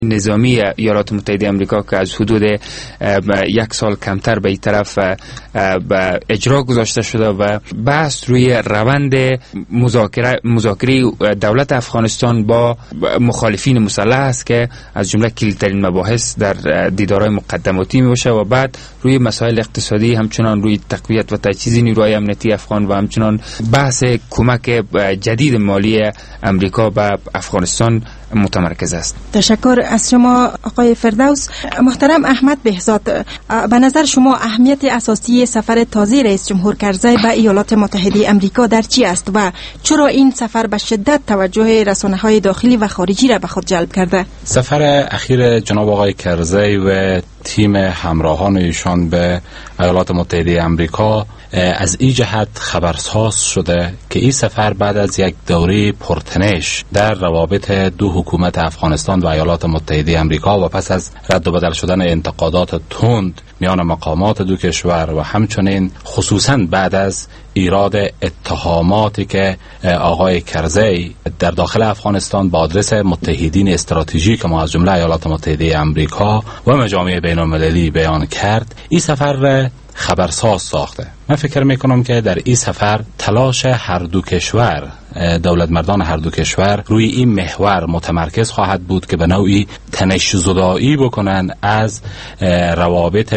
نظامی ایالات متحده آمریکا که از حدود 1 سال کمتر به این طرف اجرا گذاشته شده و بحث روی روند مذاکره دولت افغانستان با مخالفین مسلح است که از جمله کلیدترین مباحث در دیدارهای مقدماتی می باشه و بعد روی مسائل اقتصادی، همچنان روی تقویت و تجهیز نیروهای امنیتی افغان و همچنان بحث کمک جدید مالی امریکا به افغانستان متمرکز است. تشکر از شما آقای فردوس. محترم احمد بهزاد، به نظر شما اهمیت اساسی سفر تازه رئیس جمهور کرزی به ایالات متحده آمریکا در چی است و چرا این سفر به شدت توجه رسانه‌های داخلی و خارجی را به خود جلب کرده؟ سفر اخیر جناب آقای کرزی و تیم همراهان ایشان به ایالات متحده آمریکا از این جهت خبرساز شده که این سفر بعد از یک دوره پرتنش در روابط دو حکومت افغانستان و ایالات متحده آمریکا و پس از رد و بدل شدن انتقادات تند میان مقامات دو کشور و همچنین خصوصا بعد از ایراد اتهاماتی که آقای کرزی در داخل افغانستان با آدرس متحدین استراتژیک ما از جمله ایالات متحده آمریکا و مجامع بین المللی بیان کرد، این سفر خبرساز ساخته. من فکر میکنم که در این سفر تلاش هر دو کشور، دولت مردان هر دو کشور روی این محور متمرکز خواهد بود که به نوعی تنش زدایی بکنن از روابط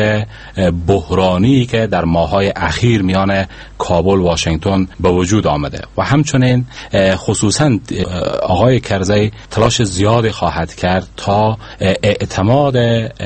بحرانی که در ماه‌های اخیر میان کابل و واشنگتن به وجود آمده و همچنین خصوصا آقای کرزی تلاش زیادی خواهد کرد تا اعتماد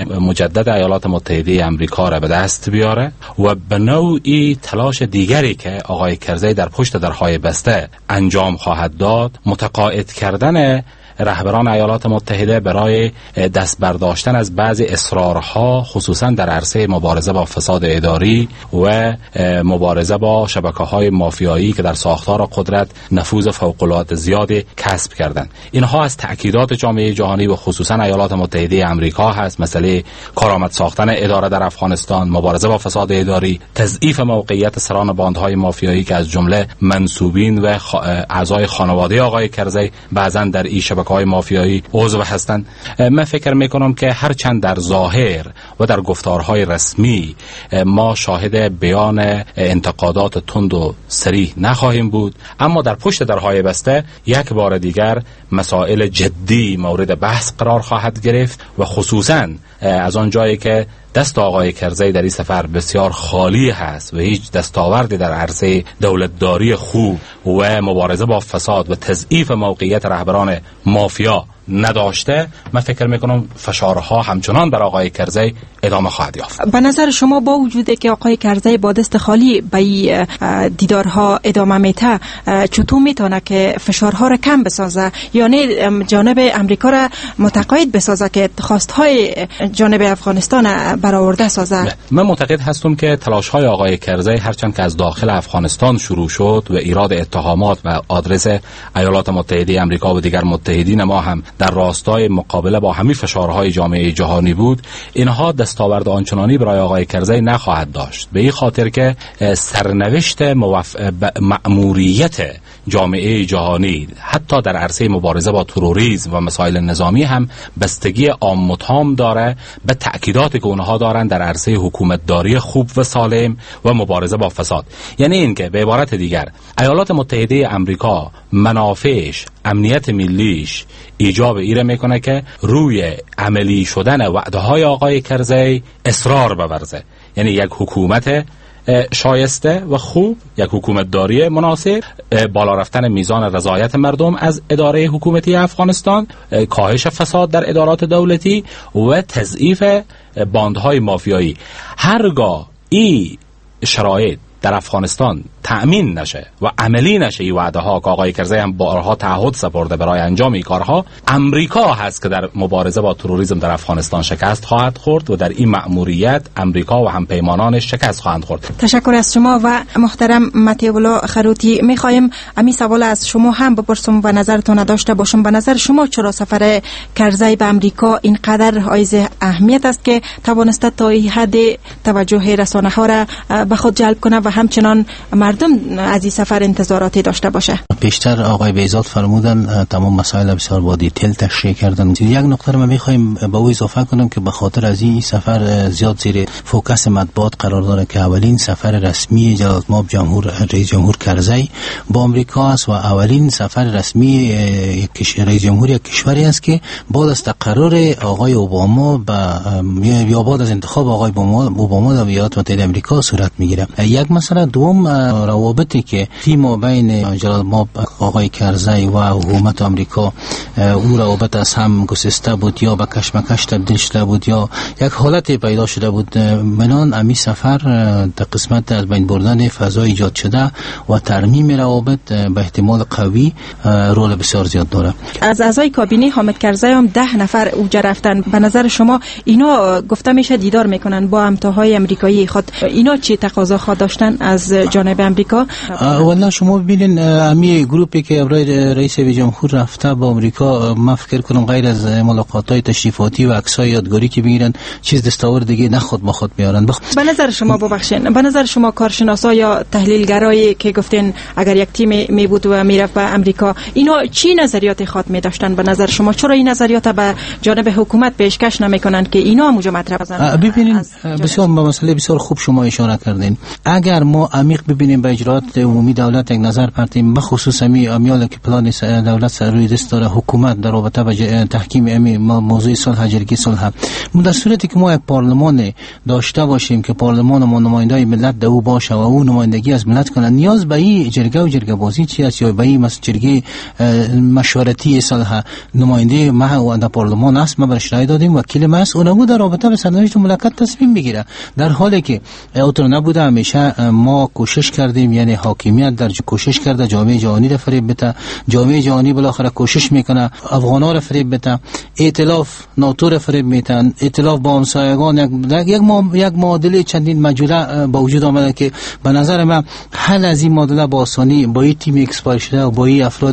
مجدد ایالات متحده آمریکا را به دست بیاره و به نوعی تلاش دیگری که آقای کرزی در پشت درهای بسته انجام خواهد داد، متقاعد کردن رهبران ایالات متحده برای دست برداشتن از بعضی اصرارها خصوصا در عرصه مبارزه با فساد اداری و مبارزه با شبکه‌های مافیایی که در ساختار قدرت نفوذ فوق‌العاده زیادی کسب کردند. اینها از تأکیدات جامعه جهانی و خصوصا ایالات متحده آمریکا هست. مسئله کارآمد ساختن اداره در افغانستان، مبارزه با فساد اداری، تضعیف موقعیت سران باندهای مافیایی که از جمله منسوبین و اعضای خانواده آقای کرزی بعضا در این های مافیایی عضو هستند. من فکر میکنم که هرچند در ظاهر و در گفتارهای رسمی ما شاهد بیان انتقادات تند و صریح نخواهیم بود، اما در پشت درهای بسته یک بار دیگر مسائل جدی مورد بحث قرار خواهد گرفت و خصوصا از آن جایی که دست آقای کرزی در این سفر بسیار خالی هست و هیچ دستاوردی در عرصه دولتداری خوب و مبارزه با فساد و تضعیف موقعیت رهبران مافیا نداشته، من فکر میکنم فشارها همچنان بر آقای کرزی ادامه خواهد یافت. به نظر شما با وجودی که آقای کرزی با دست خالی به دیدارها ادامه میده، چطور میتونه که فشارها را کم بسازه، یعنی جانب امریکا را متقاعد بسازه که خواستهای جانب افغانستان برآورده سازه؟ من معتقد هستم که تلاش‌های آقای کرزی هرچند که از داخل افغانستان شروع شد و ایراد اتهامات و آدرس ایالات متحده آمریکا و دیگر متحدین ما هم در راستای مقابله با همین فشارهای جامعه جهانی بود، اینها دستاورد آنچنانی برای آقای کرزی نخواهد داشت، به این خاطر که سرنوشت مأموریت جامعه جهانی حتی در عرصه مبارزه با تروریسم و مسائل نظامی هم بستگی عام و تام داره به تأکیداتی که اونها دارن در عرصه حکومتداری خوب و سالم و مبارزه با فساد. یعنی اینکه به عبارت دیگر ایالات متحده آمریکا منافعش، امنیت ملیش ایجاب ایره میکنه که روی عملی شدن وعده های آقای کرزی اصرار بورزه. یعنی یک حکومت شایسته و خوب، یک حکومت داری مناسب، بالا رفتن میزان رضایت مردم از اداره حکومتی افغانستان، کاهش فساد در ادارات دولتی و تضعیف باندهای مافیایی. هرگاه این شرایط در افغانستان تأمین نشه و عملی نشه این وعده ها که آقای کرزی هم بارها تعهد سپرده برای انجام این کارها، امریکا هست که در مبارزه با تروریسم در افغانستان شکست خواهد خورد و در این مأموریت امریکا و همپیمانانش شکست خواهند خورد. تشکر از شما. و محترم مطیع الله خروتی، میخوایم همین سوال از شما هم بپرسم و نظرتون داشته باشم. به نظر شما چرا سفر کرزی به امریکا اینقدر حائز اهمیت است که توانسته تا این حد توجه رسانه ها را به خود جلب کنه و همچنان مردم از این سفر انتظاراتی داشته باشه؟ بیشتر آقای بیزاد فرمودن، تمام مسائل بسیار با دیتیل تشریح کردن. یک نکته رو من می‌خوایم به او اضافه کنم که به خاطر از این سفر زیاد زیر فوکس مطبوعات قرار داره که اولین سفر رسمی جلالتمآب رئیس جمهور کرزی با آمریکا است و اولین سفر رسمی رئیس جمهور یک کشوری است که بعد از تقرر آقای اوباما یا بعد از انتخاب آقای اوباما در ایالات متحده آمریکا صورت میگیره. یک مسئله دوم، روابطی که فیما بین جلالتمآب آقای کرزی و حکومت آمریکا او روابط از هم گسسته بود یا به کشمکش تبدیل شده بود یا یک حالت پیدا شده بود. منان امی سفر در قسمت از بین بردن فضا ایجاد شده و ترمیم روابط به احتمال قوی رول بسیار زیاد داره. از اعضای کابینه حامد کرزی هم 10 نفر اوجا رفتن. به نظر شما اینا گفته میشه دیدار میکنن با همتاهای امریکایی خود، اینا چی تقاضا خواهد داشتن از جانب امریکا؟ والله شما ببینین امی گروپی که برای رئیس جمهور رفته با امریکا، من فکر کنم غیر از ملاقات‌های تشریفاتی و عکس‌های یادگاری که میگیرن چیز دستاورد دیگه نه خود با خود میارن. به نظر شما ببخشید، به نظر شما کارشناسا یا تحلیلگرایی که گفتین اگر یک تیم می بود و میرفت به امریکا، اینا چی نظریات خود می داشتن به نظر شما؟ چرا این نظریات به جانب حکومت پیشکش نمیکنن که اینا موجه مطرح بزنن؟ ببینین بسیار به مسئله بسیار خوب شما اشاره کردین. اگر ما عمیق ببینیم به اجرات عمومی دولت یک نظر پرتیم، به خصوص امیال که پلان دولت سر روی دست داره حکومت در رابطه با تحکیم موضوع صلح، جرگه صلح، در صورتی که ما یک پارلمان داشته باشیم که پارلمان ما نمایندای ملت دو باشه و اون نمایندگی از ملت کنه، نیاز به این جرگه و جرگه بازی چی است یا به این جرگه مشورتی صلح نماینده ما در پارلمان است، ما برش رای دادیم، وکیل ما است، اونم در رابطه به سرنوشت مملکت تصمیم بگیره. در حالی که اوتر نبوده، همیشه ما کوشش کردیم، یعنی حاکمیت در کوشش کرده جامعه جهانی را فریب بده، جامعه جهانی بالاخره کوشش میکنه افغانا را فریب بده، ائتلاف ناتو را فریب میتن، ائتلاف با همسایگان یک معادله چندین مجوله با وجود آمده که به نظر من حل از این معادله با آسانی با این تیم اکسپایر شده و با این افراد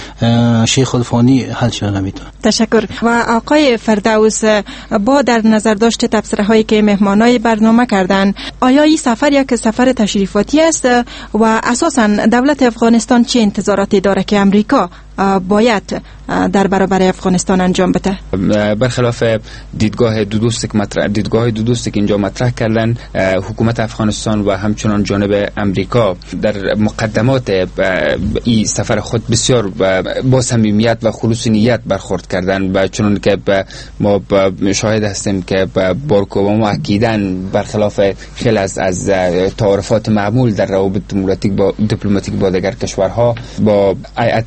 شیخ الفانی حل شده نمیتونه. تشکر. و آقای فردوس، با در نظر داشت تبصره هایی که مهمانای برنامه کردن، آیا این سفر یک سفر تشریفاتی است و اساسا دولت افغانستان چه انتظاراتی داره که امریکا باید در برابر افغانستان انجام بده؟ برخلاف دیدگاه دو دوستی که اینجا مطرح کردن، حکومت افغانستان و همچنان جانب امریکا در مقدمات این سفر خود بسیار با صمیمیت و خلوص نیت برخورد کردن و چنان که ما شاهد هستیم که باراک اوباما اکیداً برخلاف خیلی از تعارفات معمول در روابط دیپلماتیک با دیگر کشورها با هیئت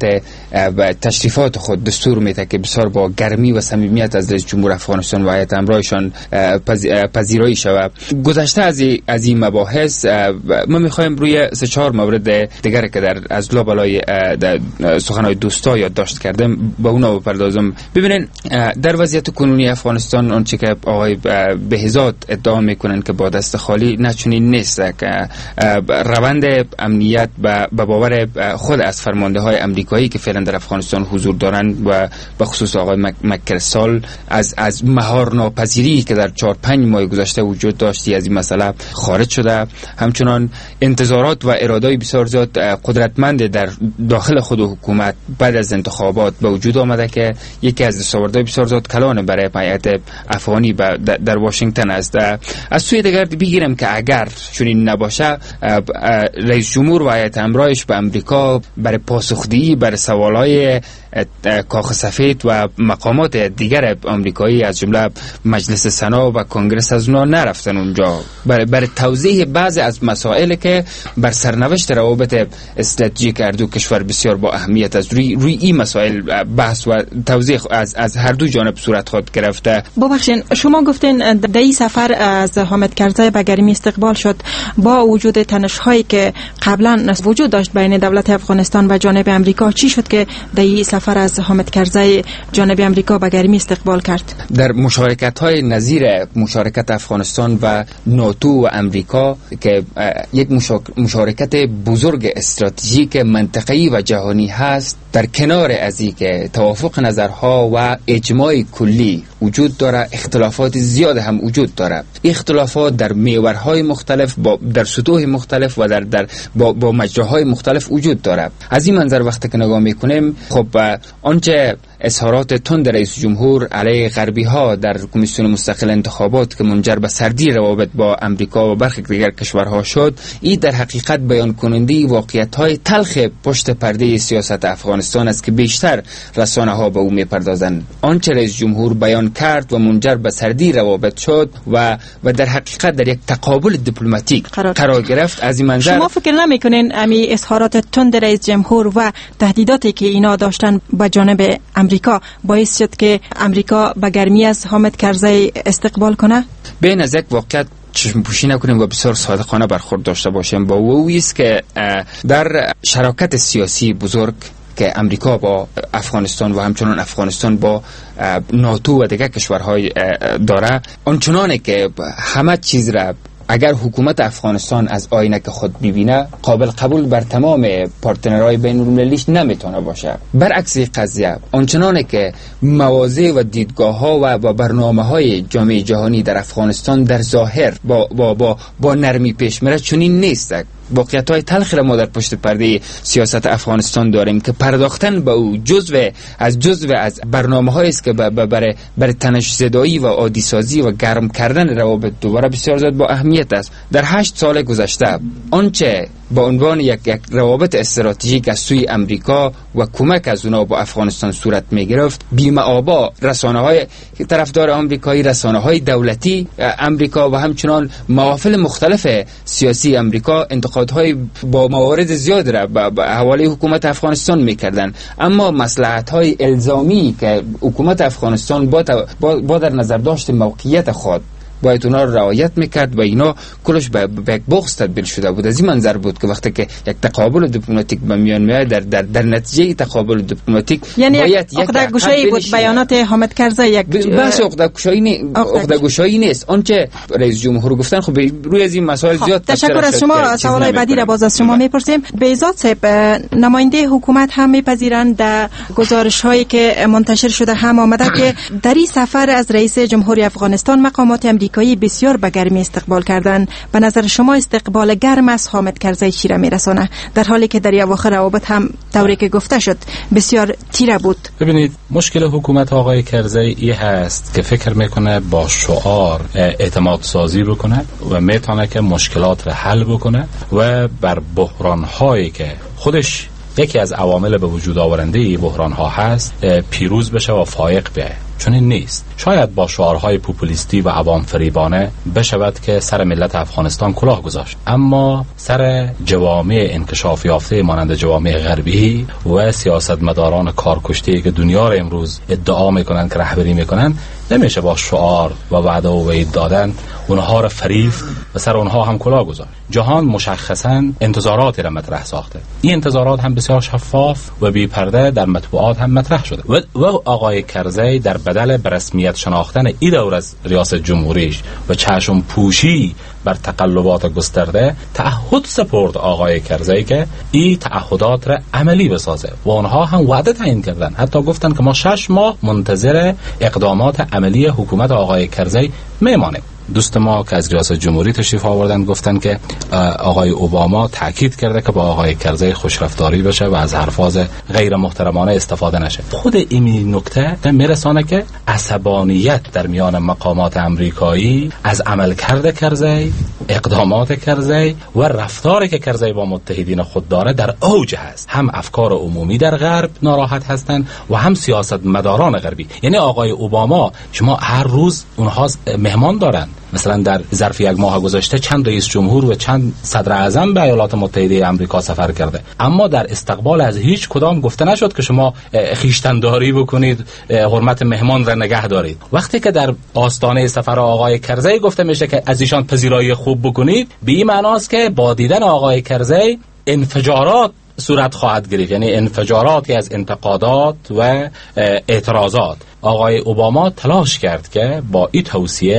و تشریفات خود دستور میده که بسیار با گرمی و صمیمیت از رئیس جمهور افغانستان و هیئت همراهشان پذیرایی شود. گذشته از این مباحث ما میخوایم روی 3-4 مورد دیگر که در از لابلای سخنهای دوستا یادداشت کردم به اونا بپردازم. ببینین در وضعیت کنونی افغانستان آنچه که آقای بهزاد ادعا میکنن که با دست خالی نچنین نیست، که روند امنیت به باور خود از فرمانده های امریکایی که فعلا در افغانستان حضور دارند و به خصوص آقای مکرسال از مهار ناپذیری که در 4-5 ماه گذشته وجود داشتی از این مسئله خارج شده. همچنان انتظارات و اراده‌ای بسیار زیاد قدرتمند در داخل خود حکومت بعد از انتخابات به وجود آمده که یکی از دستاوردهای بسیار زیاد کلان برای هیئت افغانی در واشنگتن است. از سوی دیگر بگیرم که اگر چنین نباشه، رئیس جمهور و هیئت همراهش به امریکا برای پاسخدهی بر سوالای کاخ سفید و مقامات دیگر آمریکایی از جمله مجلس سنا و کنگره از اونا نرفتن اونجا برای توضیح بعضی از مسائل که بر سرنوشت روابط استراتژیک دو کشور بسیار با اهمیت است. روی این مسائل بحث و توضیح از هر دو جانب صورت خود گرفته. ببخشید، شما گفتین در این سفر از حامد کرزی به گرمی استقبال شد با وجود تنش‌هایی که قبلا وجود داشت بین دولت افغانستان و جانب امریکا. چی شد که در این سفر سفر از حامد کرزی جانب امریکا به گرمی استقبال کرد؟ در مشارکت‌های نظیر مشارکت افغانستان و ناتو و امریکا که یک مشارکت بزرگ استراتژیک منطقه‌ای و جهانی هست، در کنار از این که توافق نظرها و اجماع کلی وجود داره، اختلافات زیاد هم وجود داره. اختلافات در محورهای مختلف، در سطوح مختلف و با مجراهای مختلف وجود داره. از این منظر وقتی که نگاه میکنیم، خب آنچه اظهارات تند رئیس جمهور علیه غربی ها در کمیسیون مستقل انتخابات که منجر به سردی روابط با امریکا و برخی دیگر کشورها شد، این در حقیقت بیان کننده واقعیت های تلخ پشت پرده سیاست افغانستان است که بیشتر رسانه ها به او میپردازند. آنچه رئیس جمهور بیان کرد و منجر به سردی روابط شد و در حقیقت در یک تقابل دیپلماتیک قرار گرفت. از این منظر شما فکر نمیکنین امی اظهارات تند رئیس جمهور و تهدیداتی که اینا داشتن به جانب امریکا باعث شد که امریکا به گرمی از حامد کرزی استقبال کنه؟ بین از یک واقعیت چشم پوشی نکنیم و بسیار صادقانه برخورد داشته باشیم با او است که در شراکت سیاسی بزرگ که امریکا با افغانستان و همچنان افغانستان با ناتو و دیگر کشورهای داره، آنچنانه که همه چیز را اگر حکومت افغانستان از آینه خود ببینه قابل قبول بر تمام پارتنرهای بین المللیش نمیتونه باشه. برعکس قضیه آنچنانه که مواضع و دیدگاه ها و برنامه های جامعه جهانی در افغانستان در ظاهر با نرمی پیش میره، چنین نیست. واقعیت های تلخی را ما در پشت پرده سیاست افغانستان داریم که پرداختن به او جزو از برنامه هایی است که برای تنش زدایی و عادی سازی و گرم کردن روابط دوباره بسیار زیاد با اهمیت است. در 8 سال گذشته آنچه با عنوان یک روابط استراتژیک از سوی امریکا و کمک از اونا با افغانستان صورت می گرفت، بی‌مآبا رسانه‌های طرفدار آمریکایی، رسانه‌های دولتی امریکا و همچنان محافل مختلف سیاسی امریکا انتقادهای با موارد زیاد را به حواله حکومت افغانستان می‌کردند. اما مصلحت‌های الزامی که حکومت افغانستان با در نظر داشت موقعیت خود باید اونا رو رعایت میکرد و اینا کلش به یک بغض تبدیل شده بود. از این منظر بود که وقتی که یک تقابل دیپلماتیک به میان میاد، در نتیجه تقابل دیپلماتیک یعنی عقده گشایی بود. بیانات حامد کرزی یک بحث عقده گشایی نیست. آنچه رئیس جمهور گفتن خب روی از این مسائل زیاد تشکر از شما. سوالای بعدی را باز از شما میپرسیم. بیزاد صاحب، نماینده حکومت هم میپذیرند در گزارش هایی که منتشر شده هم آمده که در این سفر از رئیس جمهوری افغانستان مقامات امریکایی بسیار به گرمی استقبال کردن. به نظر شما استقبال گرم از حامد کرزی چی را میرسانه، در حالی که در اواخر روابط هم طوری که گفته شد بسیار تیره بود؟ ببینید، مشکل حکومت آقای کرزی این هست که فکر میکنه با شعار اعتماد سازی بکنه و میتونه که مشکلات را حل بکنه و بر بحران هایی که خودش یکی از عوامل به وجود آورنده ای بحران ها هست پیروز بشه و فائق بیاید. چون این نیست. شاید با شعارهای پوپولیستی و عوام فریبانه بشود که سر ملت افغانستان کلاه گذاشت، اما سر جوامع انکشاف یافته مانند جوامع غربی و سیاستمداران کارکشته که دنیا را امروز ادعا میکنن که رهبری میکنن نمیشه با شعار و وعده و وعید دادن اونها را فریفت و سر اونها هم کلاه گذاشت. جهان مشخصاً انتظاراتی را مطرح ساخته. این انتظارات هم بسیار شفاف و بی پرده در مطبوعات هم مطرح شده و آقای کرزی در بدل به رسمیت شناختن این دور از ریاست جمهوریش و چشم پوشی بر تقلبات گسترده تعهد سپرد آقای کرزی که این تعهدات را عملی بسازه و آنها هم وعده تعیین کردن. حتی گفتن که ما 6 ماه منتظر اقدامات عملی حکومت آقای کرزی میمانیم. دوست ما که از ریاست جمهوری تشریف آوردن گفتن که آقای اوباما تاکید کرده که با آقای کرزی خوشرفتاری بشه و از الفاظ غیر محترمانه استفاده نشه. خود این نکته میرسانه که عصبانیت در میان مقامات امریکایی از عملکرد کرزی، اقدامات کرزی و رفتاری که کرزی با متحدین خود داره در اوج هست. هم افکار عمومی در غرب ناراحت هستند و هم سیاستمداران غربی. یعنی آقای اوباما شما هر روز اونها مهمان دارن. مثلا در ظرف 1 ماه گذشته چند رئیس جمهور و چند صدر اعظم به ایالات متحده آمریکا سفر کرده، اما در استقبال از هیچ کدام گفته نشد که شما خویشتنداری بکنید، حرمت مهمان را نگه دارید. وقتی که در آستانه سفر آقای کرزی گفته میشه که از ایشان پذیرایی خوب بکنید، به این معناست که با دیدن آقای کرزی انفجارات صورت خواهد گرفت، یعنی انفجاراتی از انتقادات و اعتراضات. آقای اوباما تلاش کرد که با این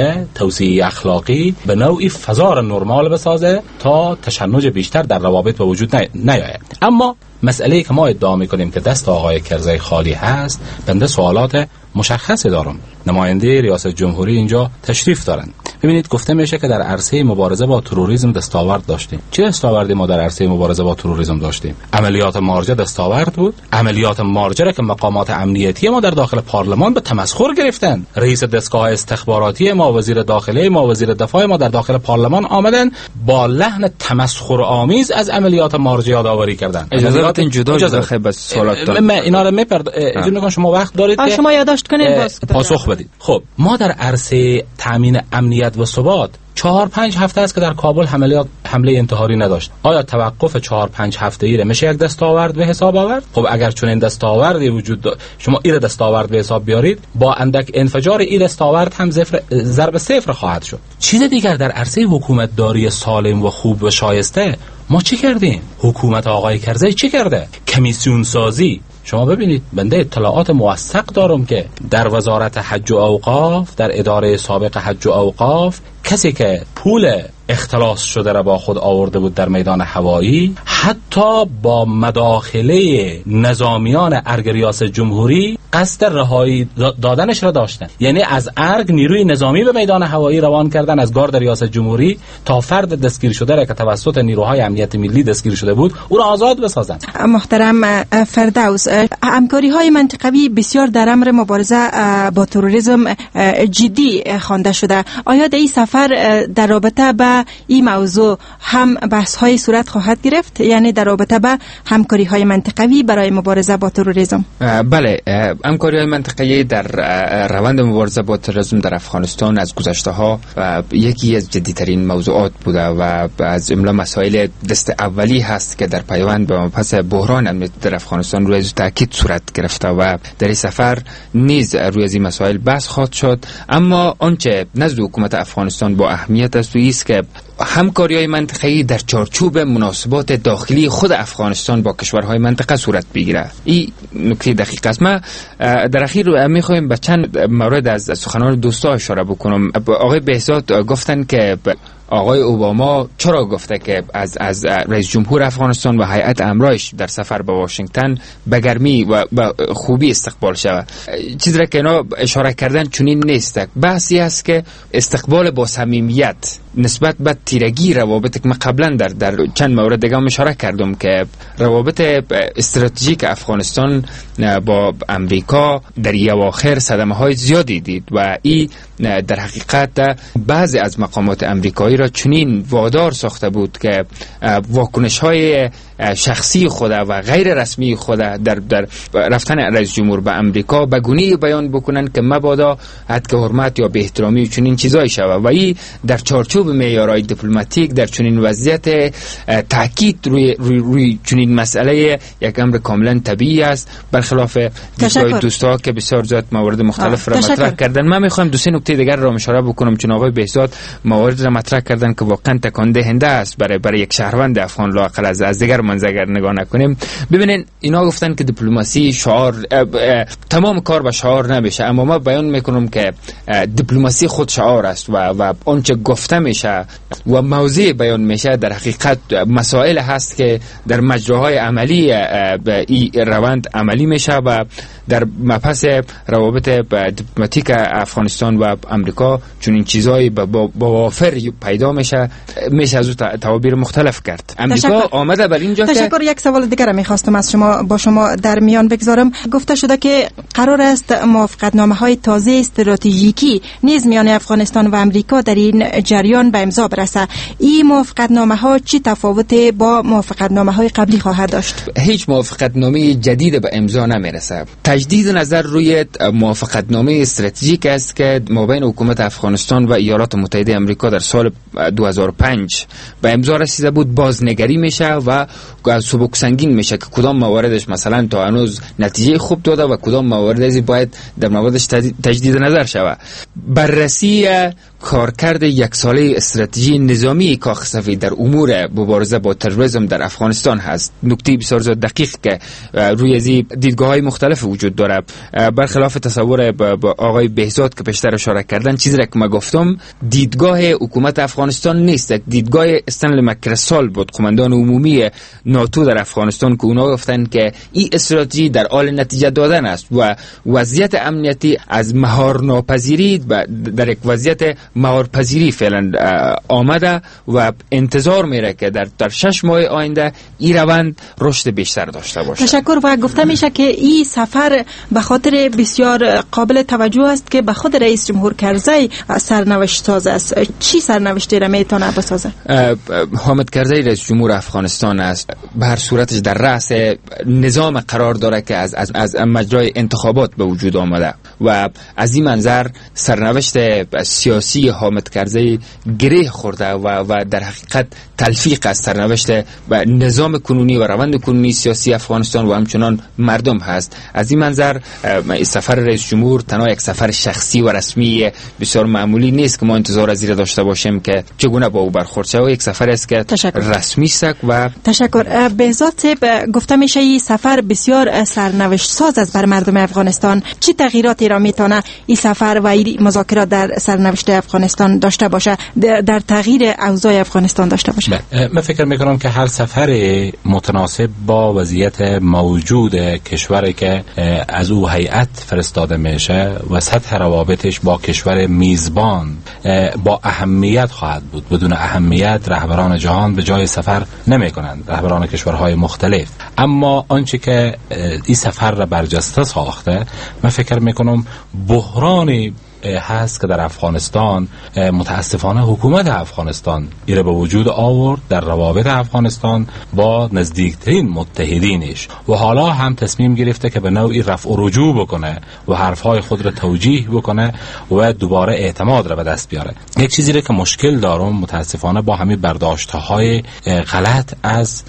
توصیه اخلاقی به نوعی فضا را نرمال بسازه تا تشنج بیشتر در روابط به وجود نیاید. اما مسئله‌ای که ما ادعا می‌کنیم که دست آقای کرزی خالی هست، بنده سوالات مشخصی دارم. نماینده ریاست جمهوری اینجا تشریف دارند. ببینید گفته میشه که در عرصه مبارزه با تروریسم دستاورد داشتیم. چه دستاوردی ما در عرصه مبارزه با تروریسم داشتیم؟ عملیات مارجه دستاورد بود. عملیات مارجه را که مقامات امنیتی ما در داخل پارلمان به تمسخر گرفتن. رئیس دستگاه استخباراتی ما، وزیر داخله ما، وزیر دفاع ما در داخل پارلمان آمدن با لحن تمسخر آمیز از عملیات مارجه یادآوری کردن. اجازه بدین جدا خیلی بس سوالات دارم. من اینا رو اجازه میکنم شما وقت دارید که شما یادداشت کنید پاسخ بدید. خب ما در عرصه تامین امنیت و ثبات 4-5 هفته است که در کابل حمله انتحاری نداشت. آیا توقف 4-5 هفته‌ای را میشه یک دستاورد به حساب آورد؟ خب اگر چون این دستاوردی وجود شما این دستاورد به حساب بیارید، با اندک انفجار این دستاورد هم ضرب صفر خواهد شد. چیز دیگر در عرصه حکومت داری سالم و خوب و شایسته ما چی کردیم؟ حکومت آقای کرزی چی کرده؟ کمیسیون سازی. شما ببینید بنده اطلاعات موثق دارم که در وزارت حج و اوقاف، در اداره سابق حج و اوقاف، کسی که پول اختلاس شده را با خود آورده بود در میدان هوایی، حتی با مداخله نظامیان ارگ ریاست جمهوری قصد رهایی دادنش را داشتن. یعنی از ارگ نیروی نظامی به میدان هوایی روان کردن از گارد ریاست جمهوری تا فرد دستگیر شده را که توسط نیروهای امنیت ملی دستگیر شده بود او را آزاد بسازند. محترم فردوس، همکاری های منطقوی بسیار در امر مبارزه با تروریسم جدی خوانده شده. آیا در این سفر در رابطه به این موضوع هم بحث های صورت خواهد گرفت، یعنی در رابطه به همکاری های منطقوی برای مبارزه با تروریسم؟ بله، همکاری های منطقه‌ای در روند مبارزه با تروریسم در افغانستان از گذشته ها یکی از جدیترین موضوعات بوده و از جمله مسائل دست اولی هست که در پیوند به مبحث بحران امنیت در افغانستان روی تاکید صورت گرفته و در این سفر نیز روی این مسائل بحث خواهد شد. اما آنچه نزد حکومت افغانستان با اهمیت است است که همکاری‌های منطقه‌ای در چارچوب مناسبات داخلی خود افغانستان با کشورهای منطقه صورت بگیره. این نکته دقیق است. ما در اخیر می‌خوایم به چند مورد از سخنان دوستا اشاره بکنم. آقای بهزاد گفتن که آقای اوباما چرا گفته که از رئیس جمهور افغانستان و هیئت امرایش در سفر به واشنگتن به گرمی و به خوبی استقبال شود. چیزی را که اینا اشاره کردن چنین نیست. بحثی است که استقبال با صمیمیت نسبت به تیرگی روابط که من قبلا در چند مورد دیگه اشاره کردم که روابط استراتژیک افغانستان با امریکا در اواخر صدمه‌های زیادی دید و این در حقیقت بعضی از مقامات امریکایی را چنین وادار ساخته بود که واکنش‌های شخصی خود و غیر رسمی خود در رفتن رئیس جمهور به امریکا به گونه‌ای بیان بکنن که مبادا حد حرمت یا به احترامی چنین چیزایی شود و این در چارچوب معیارهای دیپلماتیک در چنین وضعیت تاکید روی چنین مسئله یک امر کاملا طبیعی است، برخلاف دوستا که بسیار زیاد موارد مختلف را مطرح کردن. من میخوام دو سه نکته دیگر را اشاره بکنم چون آقای بهزاد موارد را مطرح کردن که واقعا تکان دهنده است برای یک شهروند افغان، لااقل از دیگر منظر نگاه نکنیم. ببینین اینا گفتن که دیپلماسی شعار، تمام کار به شعار نمیشه، اما ما بیان میکنم که دیپلماسی خود شعار است و آنچه گفته میشه و موضوع بیان میشه در حقیقت مسائل هست که در مجراهای عملی این روند عملی میشه و در مبحث روابط دیپلماتیک افغانستان و امریکا چون این چیزایی با وافر پیدا میشه از تعابیر مختلف کرد. امریکا آمده بر اینجا تشکر. یک سوال دیگر میخواستم از شما با شما در میان بگذارم. گفته شده که قرار است موافقتنامه‌های تازه استراتژیکی نیز میان افغانستان و امریکا در این جریان به امضا برسه. این موافقتنامه‌ها چی تفاوت با موافقتنامه‌های قبلی خواهد داشت؟ هیچ موافقتنامه جدید به امضا نمیرسه. تجدید نظر روی موافقتنامه استراتژیک است که مابین حکومت افغانستان و ایالات متحده آمریکا در سال 2005 به امضا رسیده بود بازنگری میشه و سبک سنگین میشه که کدام مواردش مثلا تا هنوز نتیجه خوب داده و کدام مواردی باید در موردش تجدید نظر شود. بررسی کارکرد یک ساله استراتژی نظامی کاخ سفید در امور مبارزه با تروریسم در افغانستان هست. نکته بسیار دقیق که روی از دیدگاه‌های مختلف وجود داره. برخلاف تصور با آقای بهزاد که پیشتر اشاره کردن، چیزی را که ما گفتم دیدگاه حکومت افغانستان نیست، دیدگاه استنلی مکرسال بود، قماندان عمومی ناتو در افغانستان، که اونا گفتن که این استراتژی در حال نتیجه دادن است و وضعیت امنیتی از مهار ناپذیری در یک وضعیت مهارپذیری فعلا آمده و انتظار میره که در 6 ماه آینده این روند رشد بیشتر داشته باشه. تشکر. و گفته میشه که این سفر به خاطر بسیار قابل توجه است که به خود رئیس جمهور کرزی سرنوشت ساز است. چی سرنوشتی را میتونه بسازه؟ حامد کرزی رئیس جمهور افغانستان است، به هر صورتش در رأس نظام قرار داره که از مجرای انتخابات به وجود آمده و از این منظر سرنوشت سیاسی حامد کرزی گره خورده و در حقیقت تلفیق از سرنوشت و نظام کنونی و روند کنونی سیاسی افغانستان و همچنان مردم هست. از این منظر سفر رئیس جمهور تنها یک سفر شخصی و رسمی بسیار معمولی نیست که ما انتظار از این داشته باشیم که چگونه با او برخورد شود. یک سفر است که رسمی است. و تشکر. بهزاد صاحب، گفته میشه این سفر بسیار سرنوشت ساز است بر مردم افغانستان. چه تغییراتی را میتونه این سفر و این مذاکرات در سرنوشت افغانستان داشته باشه، در تغییر اوضاع افغانستان داشته باشه؟ من فکر میکنم که هر سفر متناسب با وضعیت موجود کشوری که از او هیئت فرستاده میشه و سطح روابطش با کشور میزبان با اهمیت خواهد بود. بدون اهمیت رهبران جهان به جای سفر نمی کنند، رهبران کشورهای مختلف. اما آنچه که این سفر را برجسته ساخته، من فکر میکنم بحرانی هست که در افغانستان متاسفانه حکومت افغانستان ایره به وجود آورد در روابط افغانستان با نزدیکترین متحدینش و حالا هم تصمیم گرفته که به نوعی رفع و رجوع بکنه و حرفهای خود را توجیه بکنه و دوباره اعتماد را به دست بیاره. یک چیزی را که مشکل دارم متاسفانه با همین برداشت‌های غلط از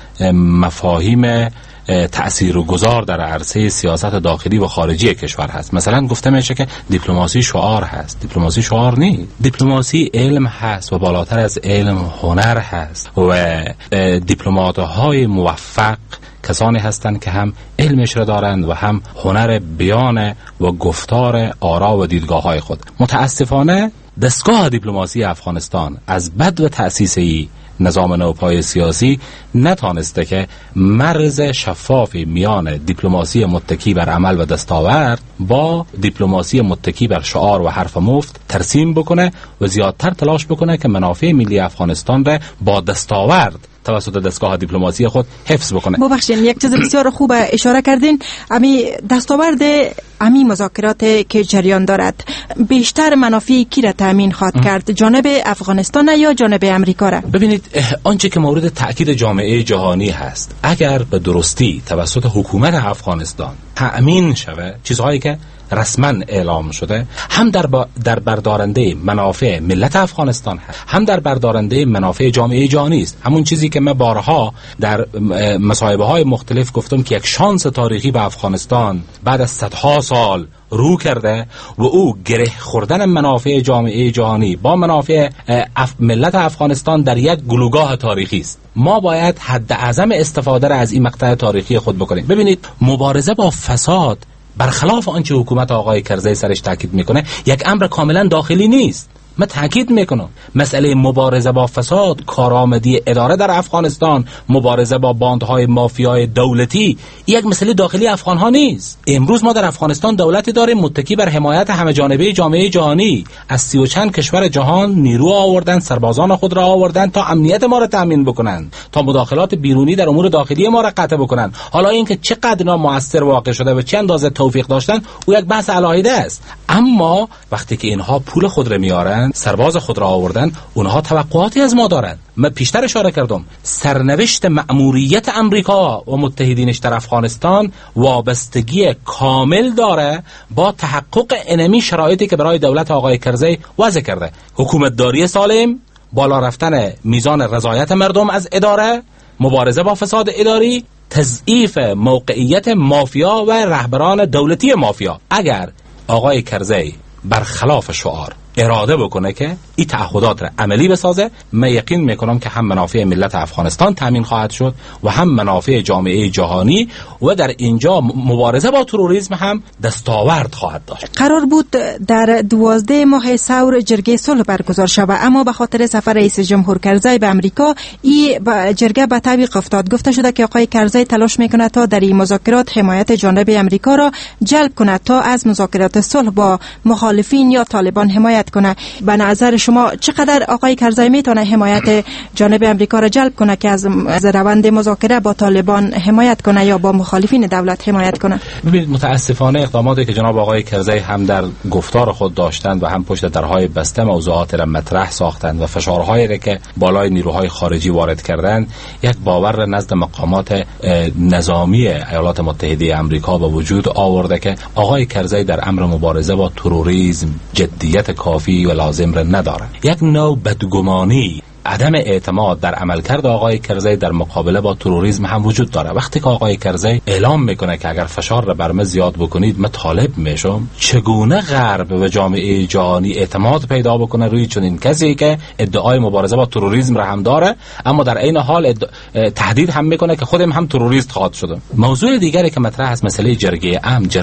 مفاهیم تأثیرگذار در عرصه سیاست داخلی و خارجی کشور هست. مثلا گفته میشه که دیپلماسی شعار هست. دیپلماسی شعار نیست. دیپلماسی علم هست و بالاتر از علم هنر هست و دیپلمات‌های موفق کسانی هستند که هم علمش را دارند و هم هنر بیان و گفتار آرا و دیدگاه‌های خود. متاسفانه دستگاه دیپلماسی افغانستان از بد و تأسیسی نظام نوپای سیاسی نتانسته که مرز شفافی میان دیپلماسی متکی بر عمل و دستاورد با دیپلماسی متکی بر شعار و حرف مفت ترسیم بکنه و زیادتر تلاش بکنه که منافع ملی افغانستان را با دستاورد توسط دستگاه دیپلماسی خود حفظ بکنه. ببخشید، یک چیز بسیار خوب اشاره کردین. امی دستاورد امی مذاکرات که جریان دارد بیشتر منافع کی را تامین خواهد کرد؟ جانب افغانستان یا جانب امریکا را؟ ببینید، آنچه که مورد تأکید جامعه جهانی هست، اگر به درستی توسط حکومت افغانستان تأمین شود، چیزهایی که رسما اعلام شده، هم در بردارنده منافع ملت افغانستان هست، هم در بردارنده منافع جامعه جهانی است. همون چیزی که من بارها در مصاحبه های مختلف گفتم که یک شانس تاریخی به افغانستان بعد از صدها سال رو کرده و او گره خوردن منافع جامعه جهانی با منافع ملت افغانستان در یک گلوگاه تاریخی است. ما باید حد اعظم استفاده را از این مقطع تاریخی خود بکنیم. ببینید، مبارزه با فساد برخلاف آنچه حکومت آقای کرزی سرش تاکید میکنه یک امر کاملا داخلی نیست. من تاکید میکنم مسئله مبارزه با فساد، کارآمدی اداره در افغانستان، مبارزه با باندهای مافیای دولتی یک مسئله داخلی افغان ها نیست. امروز ما در افغانستان دولتی داریم متکی بر حمایت همه جانبه جامعه جهانی. از 30 و چند کشور جهان نیرو آوردن، سربازان خود را آوردن تا امنیت ما را تامین بکنند، تا مداخلات بیرونی در امور داخلی ما را قطع بکنند. حالا اینکه چقدر اینا موثر واقع شده و چه اندازه توفیق داشتن او یک بحث علاهیده است. اما وقتی که اینها پول خود را میارن آوردن، سرباز خود را آوردن، اونها توقعاتی از ما دارن. من پیشتر اشاره کردم سرنوشت مأموریت امریکا و متحدینش در افغانستان وابستگی کامل داره با تحقق انمی شرایطی که برای دولت آقای کرزی وضع کرده: حکومتداری سالم، بالا رفتن میزان رضایت مردم از اداره، مبارزه با فساد اداری، تضعیف موقعیت مافیا و رهبران دولتی مافیا. اگر آقای کرزی برخلاف شعار اراده بکنه که این تعهدات را عملی بسازه، من یقین میکنم که هم منافع ملت افغانستان تامین خواهد شد و هم منافع جامعه جهانی و در اینجا مبارزه با تروریسم هم دستاورد خواهد داشت. قرار بود در 12 ماه ثور جرگه صلح برگزار شود، اما به خاطر سفر رئیس جمهور کرزی به امریکا این جرگه به تعویق افتاد. گفته شده که آقای کرزی تلاش میکنه تا در این مذاکرات حمایت جانب امریکا را جلب کنه تا از مذاکرات صلح با مخالفین یا طالبان حمایت کنه. به نظر شما چقدر آقای کرزی میتونه حمایت جانب امریکا را جلب کنه که از روند مذاکره با طالبان حمایت کنه یا با مخالفین دولت حمایت کنه؟ ببینید، متاسفانه اقداماتی که جناب آقای کرزی هم در گفتار خود داشتند و هم پشت درهای بسته موضوعات را مطرح ساختند و فشارهایی را که بالای نیروهای خارجی وارد کردند، یک باور نزد مقامات نظامی ایالات متحده آمریکا به وجود آورده که آقای کرزی در امر مبارزه با تروریسم جدیت کافی و لازم را نداره. یک نوع بدگمانی، عدم اعتماد در عملکرد آقای کرزی در مقابله با تروریسم هم وجود داره. وقتی که آقای کرزی اعلام میکنه که اگر فشار را بر من زیاد بکنید من طالب میشم، چگونه غرب و جامعه جهانی اعتماد پیدا بکنه روی چنین کسی که ادعای مبارزه با تروریسم را هم داره اما در عین حال تهدید هم میکنه که خودم هم تروریست خواهد شدم. موضوع دیگری که مطرح است مسئله جرگه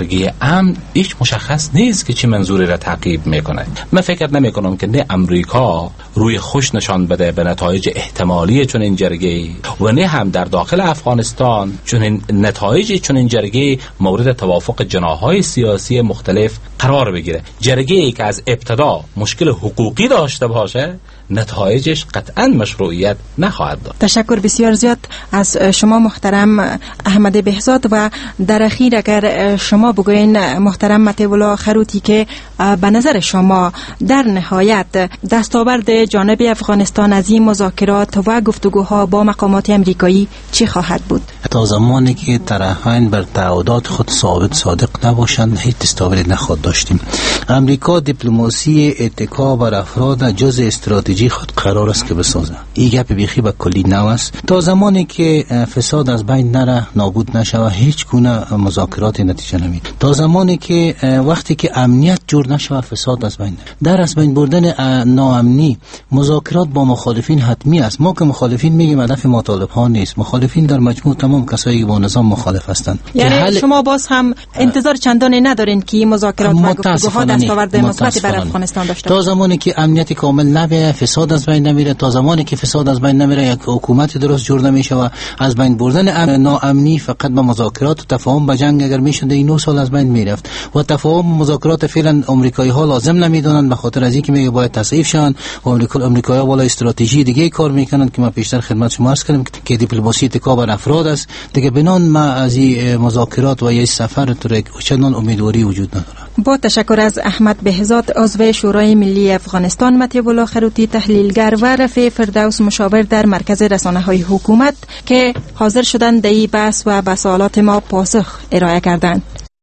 امن هیچ مشخص نیست که چه منظوری را تعقیب میکنه. من فکر نمیکنم که نه امریکا روی خوش نشان بده به نتایج احتمالی چون این جرگه و نه هم در داخل افغانستان چون این نتایج چون این جرگه مورد توافق جناح‌های سیاسی مختلف قرار بگیره. جرگه‌ای که از ابتدا مشکل حقوقی داشته باشه نتایجش قطعا مشروعیت نخواهد داشت. تشکر بسیار زیاد از شما محترم احمد بهزاد. و در اخیر اگر شما بگوین محترم مطیع الله خروتی که به نظر شما در نهایت دستاورد جانب افغانستان از این مذاکرات و گفتگوها با مقامات امریکایی چی خواهد بود؟ تا زمانی که طرفین بر تعهدات خود ثابت صادق نباشند هیچ دستاوردی نخواهد داشتیم. امریکا دیپلماسی اتکا بر افراد جز استراتژی خود قرار است که بسازه. این گپ بیخی به کلی نو است. تا زمانی که فساد از بین نره، نابود نشود، هیچ گونه مذاکرات نتیجه نمیده. تا زمانی که وقتی که امنیت جور نشود فساد از بین نره. در از بین بردن ناامنی مذاکرات با مخالفین حتمی است. ما که مخالفین میگیم هدف ما طالب ها نیست. مخالفین در مجموع تمام کسایی که با نظام مخالف هستند. یعنی شما باز هم انتظار چندانی ندارین که مذاکرات و گفتگوها دستاورد مثبتی بر افغانستان داشته باشه؟ تا زمانی که امنیت کامل نبیه، فساد از بین نمیره، تا زمانی که فساد از بین نمیره یک حکومت درست جور نمیشه و از بین بردن ناامنی فقط با مذاکرات و تفاهم به جنگ اگر میشد این 9 سال از بین میرفت و تفاهم مذاکرات فعلا آمریکایی ها لازم نمیدونن به خاطر از اینکه میگه باید تصحیح شن و آمریکایی ها والا استراتژی دیگه کار میکنن که ما پیشتر خدمت شما عرض کردم که دیپلماسی اتکا بر افراد است دیگه. بنان ما از این مذاکرات و این سفر تو چندان امیدواری وجود نداره. با تشکر از احمد بهزاد عضو شورای ملی افغانستان، مطیع الله خروتی تحلیلگر و رفیع فردوس مشاور در مرکز رسانه‌های حکومت که حاضر شدند در این بحث و به سوالات ما پاسخ ارائه کردند.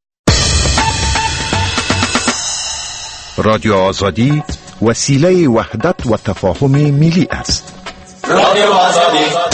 رادیو آزادی وسیله وحدت و تفاهم ملی است. رادیو آزادی